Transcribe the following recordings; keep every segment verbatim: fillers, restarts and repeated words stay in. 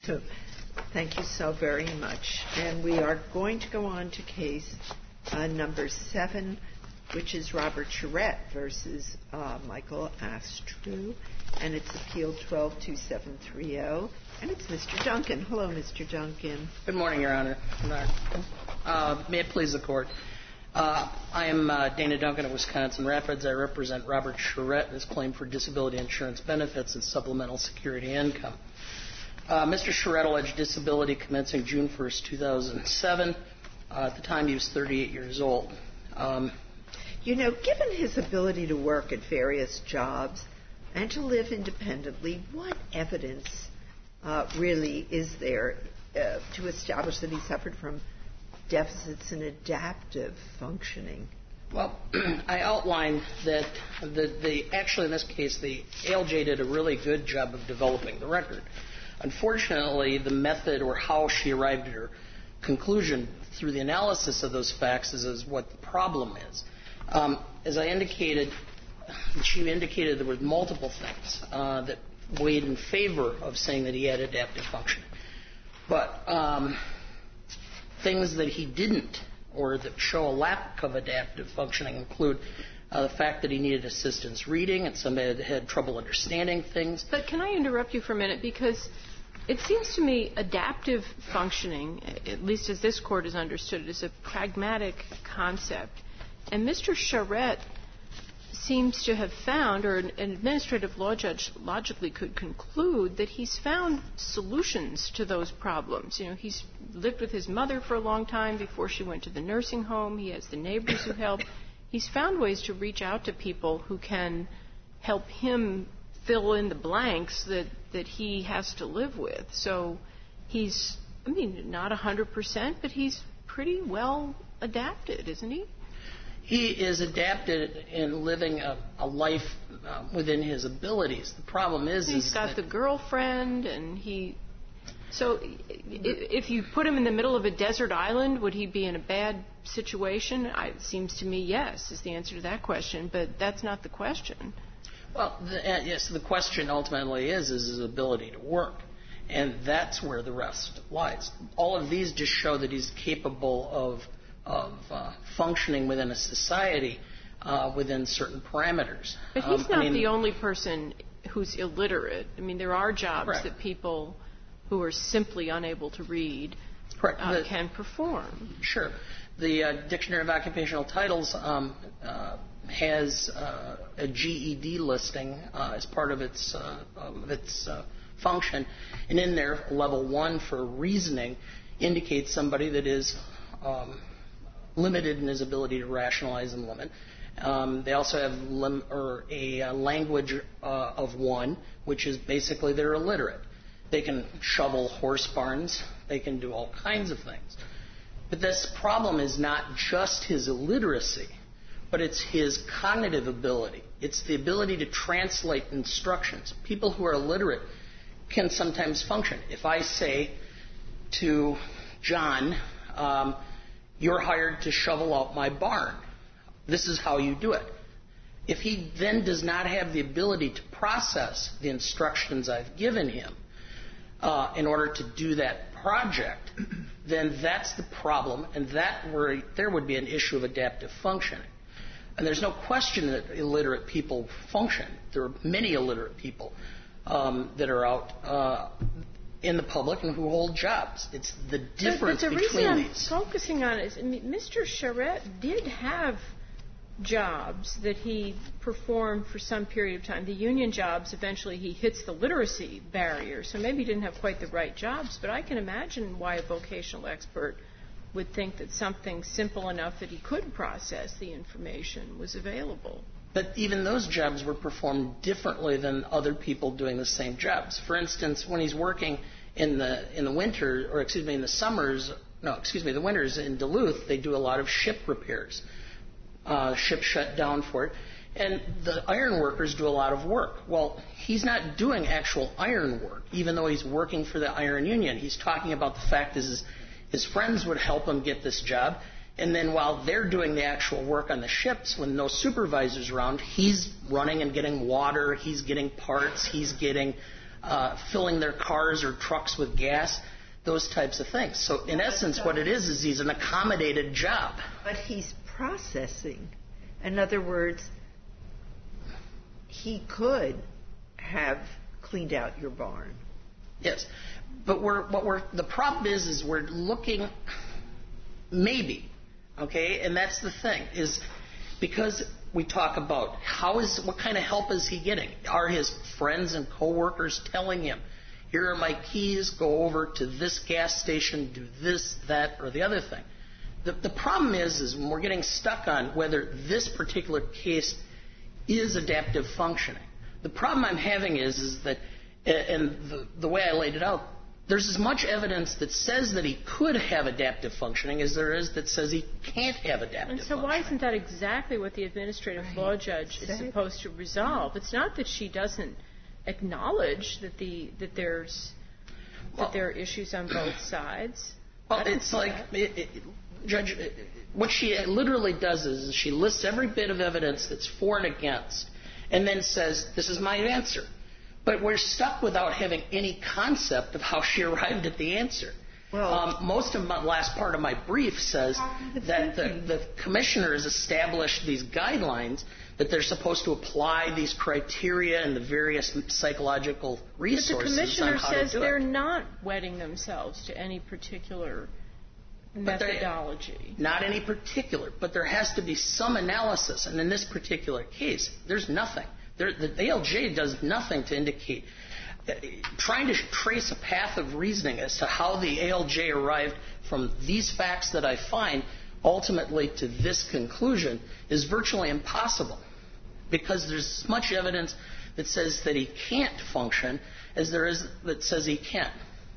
So, thank you so very much. And we are going to go on to case uh, number seven, which is Robert Charette versus uh, Michael Astrew, and it's Appeal twelve two seven three zero, and it's Mister Duncan. Hello, Mister Duncan. Good morning, Your Honor. Uh, may it please the Court. Uh, I am uh, Dana Duncan of Wisconsin Rapids. I represent Robert Charette and his claim for disability insurance benefits and supplemental security income. Uh, Mister Charette alleged disability commencing June first, two thousand seven. Uh, at the time, he was thirty-eight years old. Um, you know, given his ability to work at various jobs and to live independently, what evidence uh, really is there uh, to establish that he suffered from deficits in adaptive functioning? Well, I outlined that the, the actually in this case the A L J did a really good job of developing the record. Unfortunately, the method or how she arrived at her conclusion through the analysis of those facts is, is what the problem is. Um, as I indicated, she indicated there were multiple things uh, that weighed in favor of saying that he had adaptive functioning. But um, things that he didn't or that show a lack of adaptive functioning include uh, the fact that he needed assistance reading and somebody had, had trouble understanding things. But can I interrupt you for a minute? Because it seems to me adaptive functioning, at least as this Court has understood it, is a pragmatic concept. And Mister Charette seems to have found, or an administrative law judge logically could conclude, that he's found solutions to those problems. You know, he's lived with his mother for a long time before she went to the nursing home. He has the neighbors who help. He's found ways to reach out to people who can help him fill in the blanks that, that he has to live with. So he's, I mean, not one hundred percent, but he's pretty well adapted, isn't he? He is adapted in living a, a life uh, within his abilities. The problem is, he's is got that the girlfriend, and he. So, if you put him in the middle of a desert island, would he be in a bad situation? I, it seems to me, yes, is the answer to that question. But that's not the question. Well, the, uh, yes, the question ultimately is is his ability to work, and that's where the rest lies. All of these just show that he's capable of. of uh, functioning within a society uh, within certain parameters. But he's um, not I mean, the only person who's illiterate. I mean, there are jobs correct. that people who are simply unable to read uh, the, can perform. Sure. The uh, Dictionary of Occupational Titles um, uh, has uh, a G E D listing uh, as part of its, uh, of its uh, function, and in there, level one for reasoning indicates somebody that is um, limited in his ability to rationalize and limit. Um, they also have lim- or a uh, language uh, of one, which is basically they're illiterate. They can shovel horse barns. They can do all kinds of things. But this problem is not just his illiteracy, but it's his cognitive ability. It's the ability to translate instructions. People who are illiterate can sometimes function. If I say to John, um, you're hired to shovel out my barn. This is how you do it. If he then does not have the ability to process the instructions I've given him uh, in order to do that project, then that's the problem, and that where there would be an issue of adaptive functioning. And there's no question that illiterate people function. There are many illiterate people um, that are out uh, in the public and who hold jobs. It's the difference but, but the between reason these. I'm focusing on it is, I mean, Mister Charette did have jobs that he performed for some period of time. The union jobs, eventually he hits the literacy barrier, so maybe he didn't have quite the right jobs, but I can imagine why a vocational expert would think that something simple enough that he could process the information was available. But even those jobs were performed differently than other people doing the same jobs. For instance, when he's working in the in the winter, or excuse me, in the summers, no, excuse me, the winters in Duluth, they do a lot of ship repairs. Uh, ships shut down for it, and the iron workers do a lot of work. Well, he's not doing actual iron work, even though he's working for the iron union. He's talking about the fact is his, his friends would help him get this job. And then while they're doing the actual work on the ships, when no supervisor's around, he's running and getting water, he's getting parts, he's getting uh, filling their cars or trucks with gas, those types of things. So in essence, what it is is he's an accommodated job. But he's processing. In other words, he could have cleaned out your barn. Yes, but we're what we're the problem is is we're looking maybe, okay, and that's the thing is because we talk about how is what kind of help is he getting? Are his friends and coworkers telling him, here are my keys, go over to this gas station, do this, that, or the other thing? The, the problem is, is when we're getting stuck on whether this particular case is adaptive functioning. The problem I'm having is, is that, and the, the way I laid it out, there's as much evidence that says that he could have adaptive functioning as there is that says he can't have adaptive And so functioning. why isn't that exactly what the administrative law judge is supposed to resolve? It's not that she doesn't acknowledge that the that there's Well, that there are issues on both sides. Well, it's like, it, it, Judge, it, what she literally does is she lists every bit of evidence that's for and against, and then says, this is my answer. But we're stuck without having any concept of how she arrived at the answer. Well, um, most of the last part of my brief says that the, the commissioner has established these guidelines that they're supposed to apply these criteria and the various psychological resources But the commissioner on how says to do they're it. not wedding themselves to any particular methodology. Not any particular, but there has to be some analysis. And in this particular case, there's nothing. There, the A L J does nothing to indicate. Uh, trying to trace a path of reasoning as to how the A L J arrived from these facts that I find ultimately to this conclusion is virtually impossible, because there's as much evidence that says that he can't function as there is that says he can.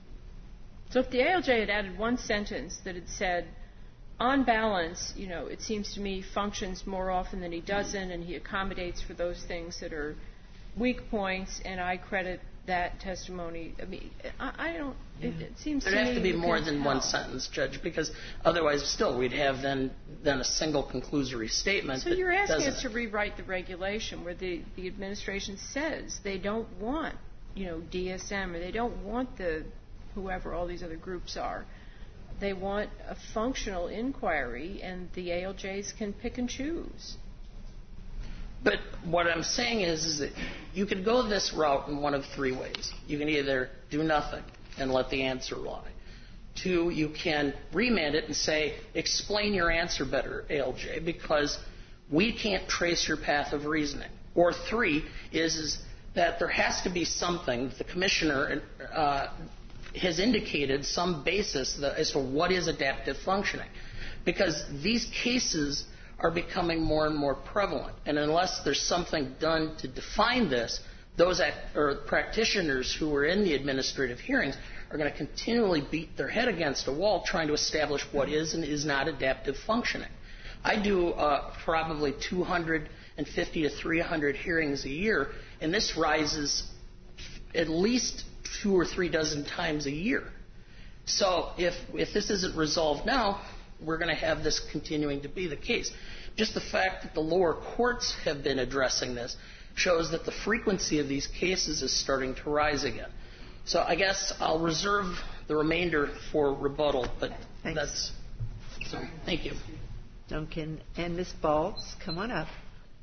So if the A L J had added one sentence that had said, on balance, you know, it seems to me functions more often than he doesn't, and he accommodates for those things that are weak points, and I credit that testimony. I mean, I, I don't. It, it seems There'd to have me to be you more can than tell. one sentence, Judge, because otherwise, still, we'd have then then a single conclusory statement. So that you're asking doesn't. us to rewrite the regulation where the, the administration says they don't want, you know, D S M, or they don't want the whoever all these other groups are. They want a functional inquiry, and the A L Js can pick and choose. But what I'm saying is, is that you could go this route in one of three ways. You can either do nothing and let the answer lie. Two, you can remand it and say, explain your answer better, A L J, because we can't trace your path of reasoning. Or three is, is that there has to be something, the commissioner uh, has indicated some basis that, as to what is adaptive functioning. Because these cases are becoming more and more prevalent. And unless there's something done to define this, those act, or practitioners who are in the administrative hearings are going to continually beat their head against a wall trying to establish what is and is not adaptive functioning. I do uh, probably two hundred fifty to three hundred hearings a year, and this rises at least two or three dozen times a year. So if if this isn't resolved now, we're going to have this continuing to be the case. Just the fact that the lower courts have been addressing this shows that the frequency of these cases is starting to rise again. So I guess I'll reserve the remainder for rebuttal, but Thanks. that's so. Thank you. Duncan and Miz Balls, come on up.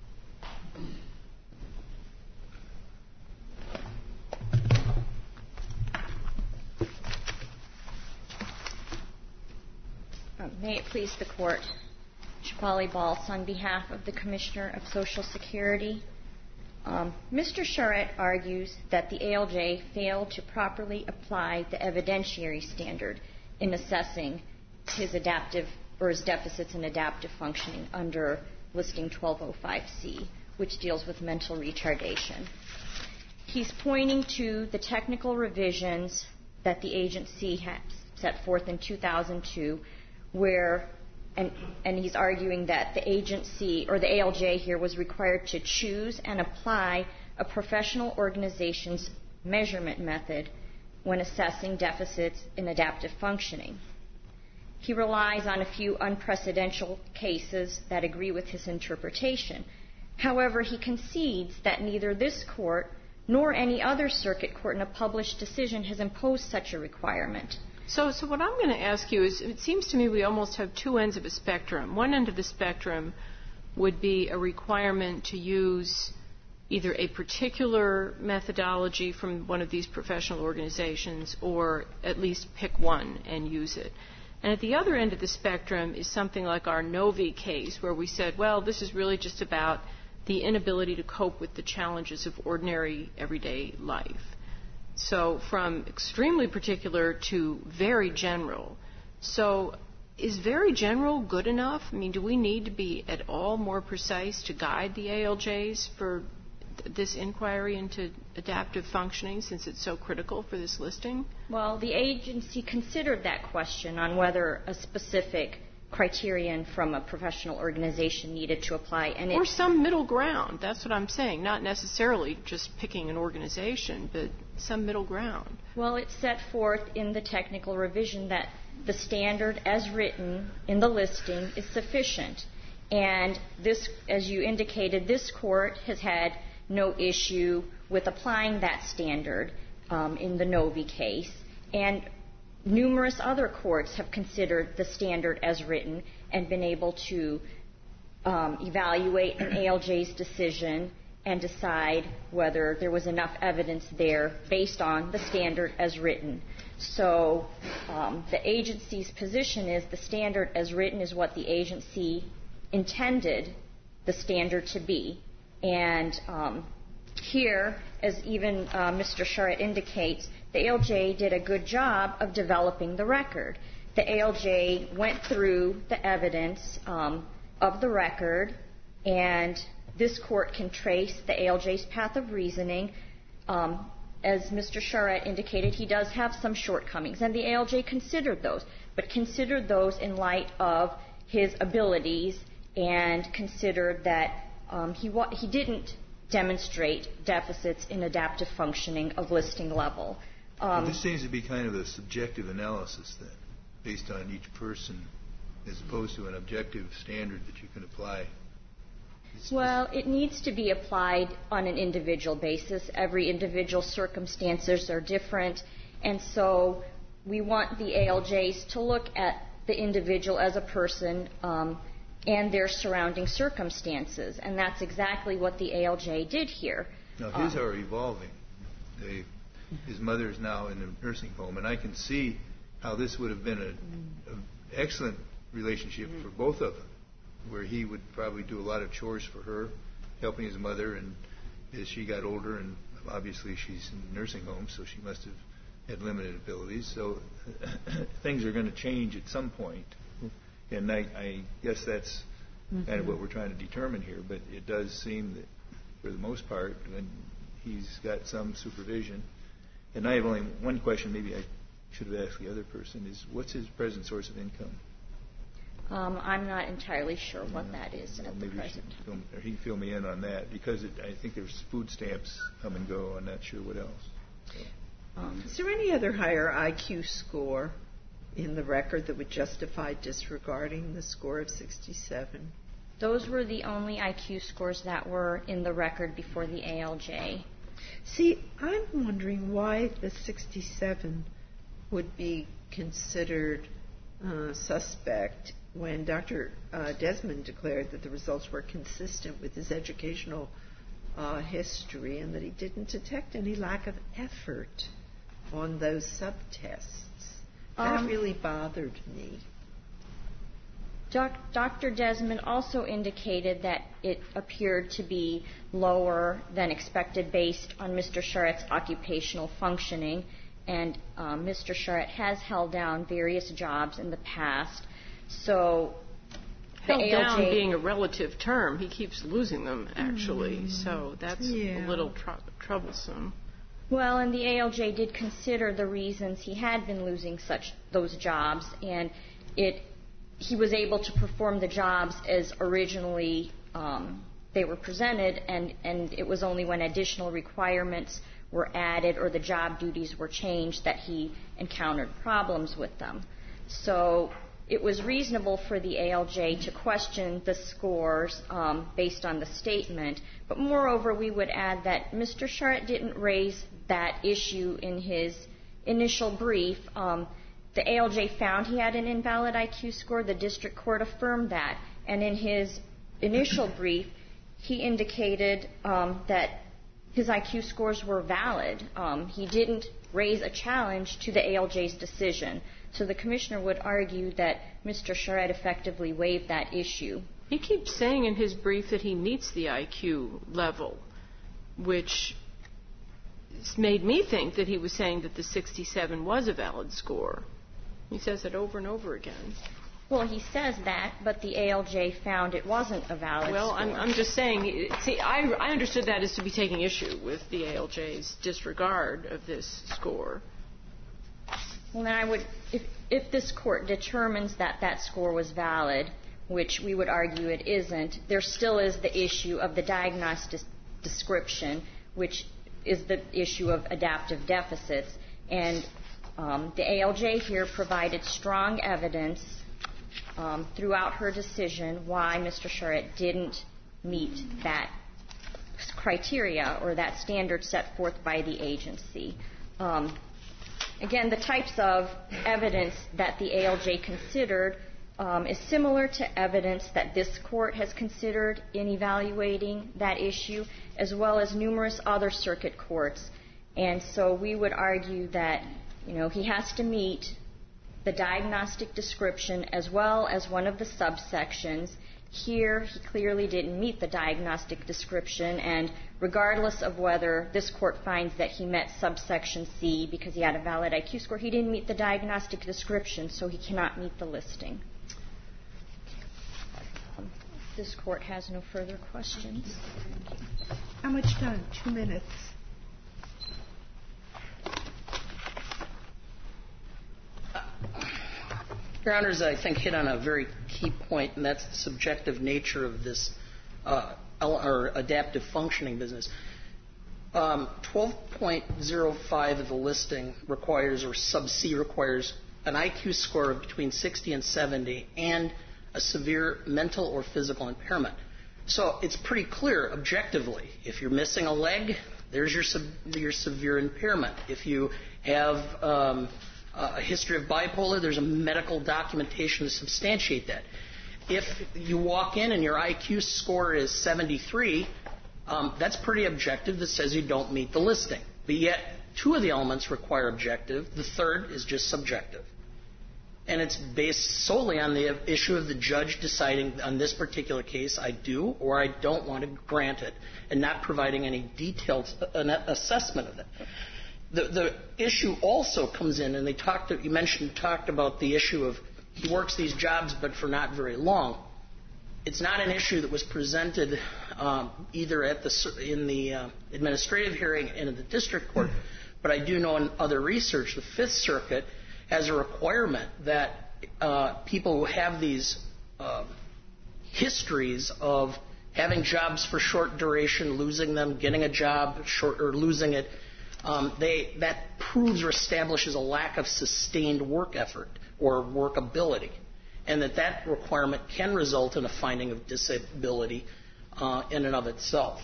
May it please the Court, Shefali Balls on behalf of the Commissioner of Social Security. Um, Mister Charette argues that the A L J failed to properly apply the evidentiary standard in assessing his adaptive or his deficits in adaptive functioning under Listing twelve oh five C, which deals with mental retardation. He's pointing to the technical revisions that the agency has set forth in two thousand two, where, and, and he's arguing that the agency, or the A L J here, was required to choose and apply a professional organization's measurement method when assessing deficits in adaptive functioning. He relies on a few unprecedented cases that agree with his interpretation. However, he concedes that neither this Court nor any other circuit court in a published decision has imposed such a requirement. So, so what I'm going to ask you is, it seems to me we almost have two ends of a spectrum. One end of the spectrum would be a requirement to use either a particular methodology from one of these professional organizations or at least pick one and use it. And at the other end of the spectrum is something like our Novi case, where we said, well, this is really just about the inability to cope with the challenges of ordinary everyday life. So from extremely particular to very general. So is very general good enough? I mean, do we need to be at all more precise to guide the A L Js for th- this inquiry into adaptive functioning, since it's so critical for this listing? Well, the agency considered that question on whether a specific criterion from a professional organization needed to apply. And it, or some middle ground. That's what I'm saying. Not necessarily just picking an organization, but some middle ground. Well, it's set forth in the technical revision that the standard as written in the listing is sufficient. And this, as you indicated, this court has had no issue with applying that standard um, in the Novi case. And numerous other courts have considered the standard as written and been able to um, evaluate an A L J's decision and decide whether there was enough evidence there based on the standard as written. So um, the agency's position is the standard as written is what the agency intended the standard to be. And um, here, as even uh, Mister Charette indicates, the A L J did a good job of developing the record. The A L J went through the evidence um, of the record, and this court can trace the A L J's path of reasoning. Um, as Mister Charette indicated, he does have some shortcomings, and the A L J considered those, but considered those in light of his abilities and considered that um, he, wa- he didn't demonstrate deficits in adaptive functioning of listing level. Um, this seems to be kind of a subjective analysis then, based on each person, as opposed to an objective standard that you can apply. It's well, it needs to be applied on an individual basis. Every individual circumstances are different, and so we want the A L Js to look at the individual as a person um, and their surrounding circumstances, and that's exactly what the A L J did here. Now, his um, are evolving. They, his mother is now in a nursing home, and I can see how this would have been an excellent relationship for both of them, where he would probably do a lot of chores for her, helping his mother, and as she got older, and obviously she's in a nursing home, so she must have had limited abilities. So things are going to change at some point. And I, I guess that's mm-hmm. kind of what we're trying to determine here, but it does seem that for the most part, when he's got some supervision. And I have only one question, maybe I should have asked the other person, is what's his present source of income? Um, I'm not entirely sure what Yeah. that is well, at the maybe present time. Fill, or he can fill me in on that, because it, I think there's food stamps come and go. I'm not sure what else. So. Um, is there any other higher I Q score in the record that would justify disregarding the score of sixty-seven? Those were the only I Q scores that were in the record before the A L J. See, I'm wondering why the sixty-seven would be considered uh, suspect when Doctor Uh, Desmond declared that the results were consistent with his educational uh, history and that he didn't detect any lack of effort on those subtests. That Um, really bothered me. Doc- Doctor Desmond also indicated that it appeared to be lower than expected based on Mister Charette's occupational functioning, and um, Mister Charette has held down various jobs in the past. So the Held A L J down being a relative term. He keeps losing them, actually, Mm. so that's Yeah. a little tr- troublesome. Well, and the A L J did consider the reasons he had been losing such those jobs, and it he was able to perform the jobs as originally um, they were presented, and, and it was only when additional requirements were added or the job duties were changed that he encountered problems with them. So it was reasonable for the A L J to question the scores um, based on the statement. But moreover, we would add that Mister Charette didn't raise that issue in his initial brief. Um, the A L J found he had an invalid I Q score. The district court affirmed that. And in his initial brief, he indicated um, that his I Q scores were valid. Um, he didn't raise a challenge to the A L J's decision. So the commissioner would argue that Mister Charette effectively waived that issue. He keeps saying in his brief that he meets the I Q level, which made me think that he was saying that the sixty-seven was a valid score. He says it over and over again. Well, he says that, but the A L J found it wasn't a valid well, score. Well, I'm, I'm just saying, see, I, I understood that as to be taking issue with the A L J's disregard of this score. Well, then I would, if, if this court determines that that score was valid, which we would argue it isn't, there still is the issue of the diagnostic description, which is the issue of adaptive deficits. And um, the A L J here provided strong evidence um, throughout her decision why Mister Charette didn't meet that criteria or that standard set forth by the agency. Um, Again, the types of evidence that the A L J considered um, is similar to evidence that this court has considered in evaluating that issue, as well as numerous other circuit courts. And so we would argue that, you know, he has to meet the diagnostic description as well as one of the subsections. Here, he clearly didn't meet the diagnostic description, and regardless of whether this court finds that he met subsection C because he had a valid I Q score, he didn't meet the diagnostic description, so he cannot meet the listing. Um, this court has no further questions. How much time? Two minutes. Your Honors, I think, hit on a very key point, and that's the subjective nature of this uh, or adaptive functioning business. Um, twelve point oh five of the listing requires, or sub C requires, an I Q score of between sixty and seventy and a severe mental or physical impairment. So it's pretty clear objectively. If you're missing a leg, there's your, sub- your severe impairment. If you have um, a history of bipolar, there's a medical documentation to substantiate that. If you walk in and your I Q score is seventy-three, um, that's pretty objective. That says you don't meet the listing. But yet, two of the elements require objective. The third is just subjective. And it's based solely on the issue of the judge deciding on this particular case, I do or I don't want to grant it, and not providing any detailed assessment of it. The, the issue also comes in, and they talked. You mentioned talked about the issue of he works these jobs, but for not very long. It's not an issue that was presented um, either at the in the uh, administrative hearing and in the district court, but I do know in other research, the Fifth Circuit has a requirement that uh, people who have these uh, histories of having jobs for short duration, losing them, getting a job short or losing it. Um, they, that proves or establishes a lack of sustained work effort or workability, and that that requirement can result in a finding of disability uh, in and of itself.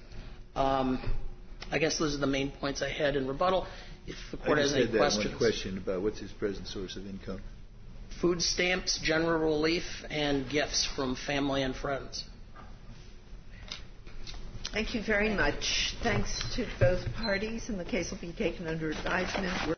Um, I guess those are the main points I had in rebuttal. If the court I has just any had that questions. one question about what's his present source of income. Food stamps, general relief, and gifts from family and friends. Thank you very much. Thanks to both parties, and the case will be taken under advisement.